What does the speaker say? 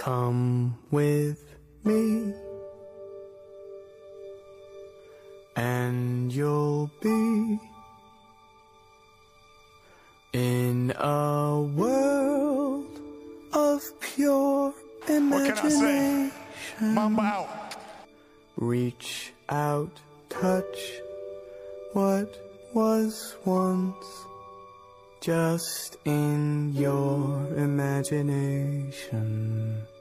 Come with me, and you'll be in a world of pure imagination. What can I say? Mamba out. Reach out, touch what was once just in your imagination.